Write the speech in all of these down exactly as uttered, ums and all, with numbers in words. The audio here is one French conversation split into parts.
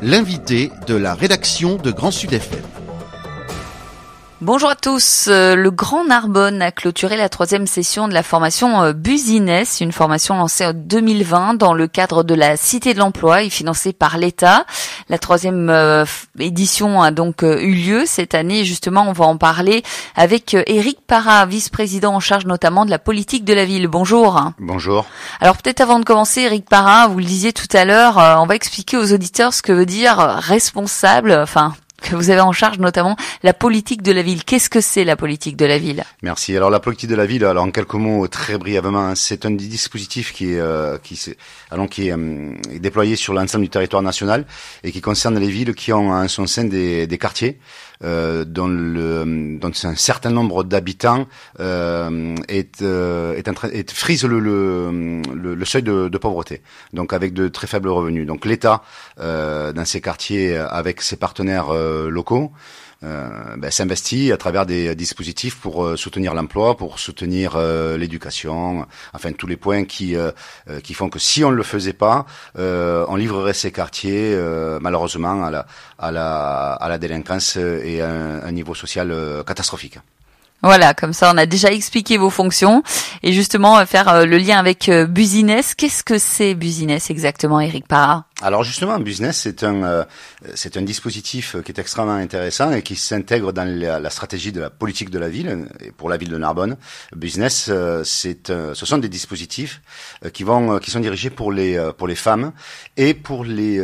l'invité de la rédaction de Grand Sud F M. Bonjour à tous. Le Grand Narbonne a clôturé la troisième session de la formation Business, une formation lancée en deux mille vingt dans le cadre de la Cité de l'Emploi et financée par l'État. La troisième euh, édition a donc euh, eu lieu cette année. Justement, on va en parler avec euh, Éric Parra, vice-président en charge notamment de la politique de la ville. Bonjour. Bonjour. Alors peut-être avant de commencer, Éric Parra, vous le disiez tout à l'heure, euh, on va expliquer aux auditeurs ce que veut dire responsable, enfin que vous avez en charge notamment la politique de la ville. Qu'est-ce que c'est la politique de la ville ? Merci. Alors la politique de la ville, alors en quelques mots, très brièvement, c'est un dispositif qui est euh, qui c'est alors qui est, euh, est déployé sur l'ensemble du territoire national et qui concerne les villes qui ont en son sein des, des quartiers euh, dont le dont un certain nombre d'habitants euh, est euh, est en train est frise le le, le, le seuil de, de pauvreté. Donc avec de très faibles revenus. Donc l'État euh, dans ces quartiers avec ses partenaires euh, locaux euh, ben, s'investit à travers des dispositifs pour euh, soutenir l'emploi, pour soutenir euh, l'éducation, enfin tous les points qui euh, qui font que si on ne le faisait pas, euh, on livrerait ces quartiers euh, malheureusement à la à la à la délinquance et à un, un niveau social euh, catastrophique. Voilà, comme ça on a déjà expliqué vos fonctions et justement on va faire euh, le lien avec euh, Business. Qu'est-ce que c'est Business exactement, Éric Parra ? Alors justement, Business, c'est un euh, c'est un dispositif qui est extrêmement intéressant et qui s'intègre dans la, la stratégie de la politique de la ville et pour la ville de Narbonne. Business, euh, c'est euh, ce sont des dispositifs euh, qui vont euh, qui sont dirigés pour les euh, pour les femmes et pour les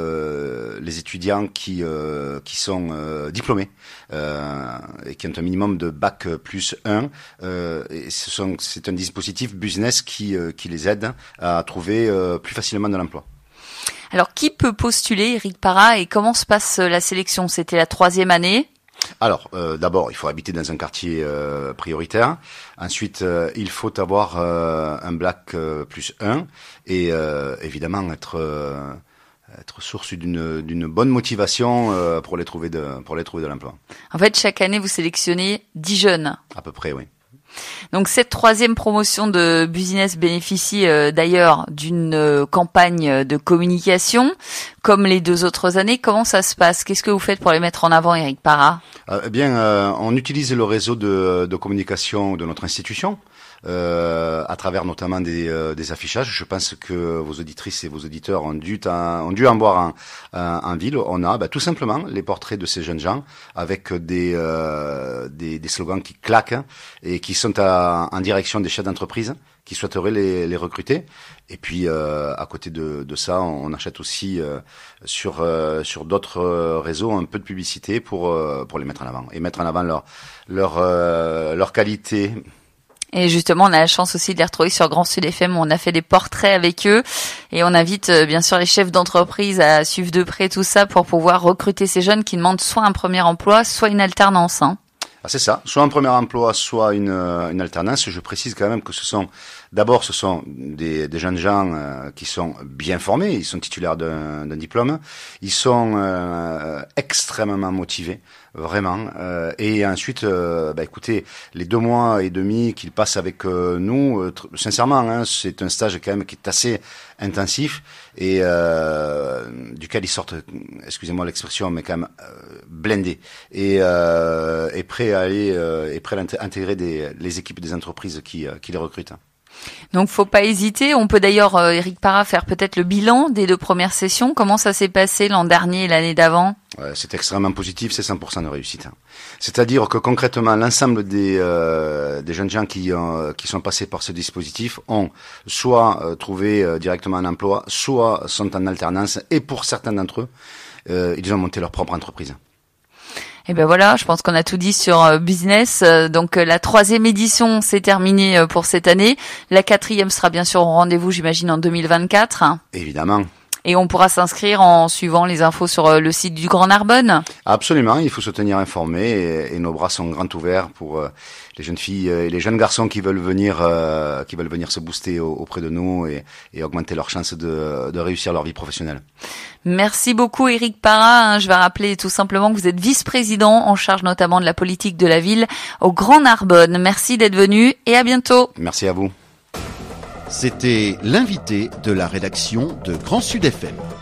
euh, les étudiants qui euh, qui sont euh, diplômés euh, et qui ont un minimum de bac plus un. Euh, et ce sont c'est un dispositif Business qui euh, qui les aide à trouver euh, plus facilement de l'emploi. Alors, qui peut postuler, Éric Parra, et comment se passe la sélection ? C'était la troisième année. Alors, euh, d'abord, il faut habiter dans un quartier euh, prioritaire. Ensuite, euh, il faut avoir euh, un bac euh, plus un et euh, évidemment être euh, être source d'une d'une bonne motivation euh, pour les trouver de pour les trouver de l'emploi. En fait, chaque année, vous sélectionnez dix jeunes. À peu près, oui. Donc cette troisième promotion de Business bénéficie euh, d'ailleurs d'une euh, campagne de communication, comme les deux autres années. Comment ça se passe ? Qu'est-ce que vous faites pour les mettre en avant, Éric Parra ? euh, Eh bien, euh, on utilise le réseau de, de communication de notre institution. Euh, à travers notamment des, euh, des affichages. Je pense que vos auditrices et vos auditeurs ont dû, ont dû en voir en, en, en ville. On a bah, tout simplement les portraits de ces jeunes gens avec des, euh, des, des slogans qui claquent et qui sont à, en direction des chefs d'entreprise qui souhaiteraient les, les recruter. Et puis euh, à côté de, de ça, on achète aussi euh, sur euh, sur d'autres réseaux un peu de publicité pour euh, pour les mettre en avant et mettre en avant leur leur euh, leur qualité. Et justement, on a la chance aussi de les retrouver sur Grand Sud F M où on a fait des portraits avec eux et on invite euh, bien sûr les chefs d'entreprise à suivre de près tout ça pour pouvoir recruter ces jeunes qui demandent soit un premier emploi, soit une alternance. Hein. Ah, c'est ça, soit un premier emploi, soit une, une alternance. Je précise quand même que ce sont, d'abord, ce sont des, des jeunes gens euh, qui sont bien formés, ils sont titulaires d'un, d'un diplôme, ils sont euh, extrêmement motivés, vraiment. Euh, et ensuite, euh, bah, écoutez, les deux mois et demi qu'ils passent avec euh, nous, euh, tr- sincèrement, hein, c'est un stage quand même qui est assez intensif et euh, duquel ils sortent, excusez-moi l'expression, mais quand même euh, blindés et, euh, et prêts à aller euh, et prêts à intégrer des, les équipes des entreprises qui, euh, qui les recrutent. Donc, faut pas hésiter. On peut d'ailleurs, euh, Éric Parra, faire peut-être le bilan des deux premières sessions. Comment ça s'est passé l'an dernier et l'année d'avant ? Ouais, c'est extrêmement positif, c'est cent pour cent de réussite. C'est-à-dire que concrètement, l'ensemble des, euh, des jeunes gens qui, euh, qui sont passés par ce dispositif ont soit euh, trouvé euh, directement un emploi, soit sont en alternance, et pour certains d'entre eux, euh, ils ont monté leur propre entreprise. Et ben voilà, je pense qu'on a tout dit sur euh, Business. Euh, donc euh, la troisième édition s'est terminée euh, pour cette année. La quatrième sera bien sûr au rendez-vous, j'imagine, en deux mille vingt-quatre. Évidemment. Et on pourra s'inscrire en suivant les infos sur euh, le site du Grand Narbonne. Absolument, il faut se tenir informé et, et nos bras sont grands ouverts pour euh, les jeunes filles et les jeunes garçons qui veulent venir, euh, qui veulent venir se booster au, auprès de nous et, et augmenter leurs chances de, de réussir leur vie professionnelle. Merci beaucoup, Éric Parra. Je vais rappeler tout simplement que vous êtes vice-président en charge notamment de la politique de la ville au Grand Narbonne. Merci d'être venu et à bientôt. Merci à vous. C'était l'invité de la rédaction de Grand Sud F M.